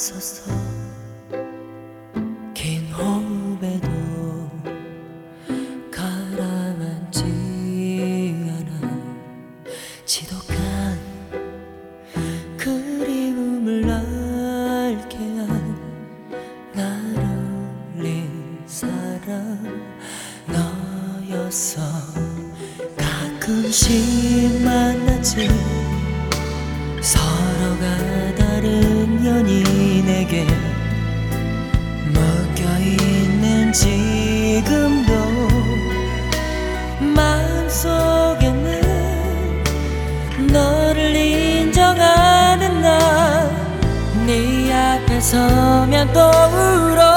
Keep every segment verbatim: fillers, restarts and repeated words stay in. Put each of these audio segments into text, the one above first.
있었어. 긴 호흡에도 가라앉지 않아. 지독한 그리움을 앓게 한 나를 린 사람 너였어. 가끔씩 만났지. 서로가 다른 연인에게 묶여있는 지금도 마음속에는 너를 인정하는 나. 네 앞에 서면 또 울어.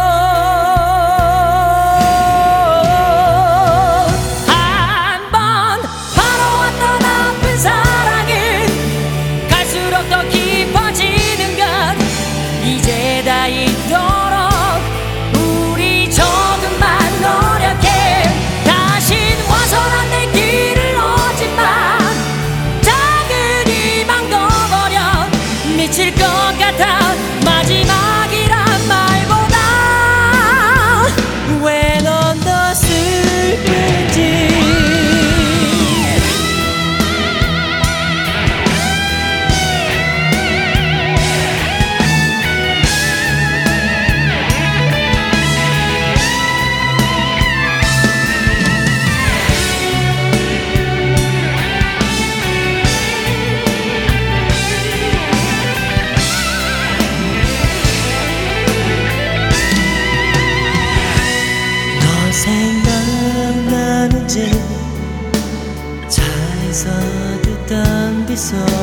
다 있도록 우리 조금만 노력해. 다신 와서는 내 길을 오지마. 작은 희망도 버려. 미칠 것 같아. 마지막이란 말보다 왜 넌 더 슬픈지. 생각나는지 차에서 듣던 빗소리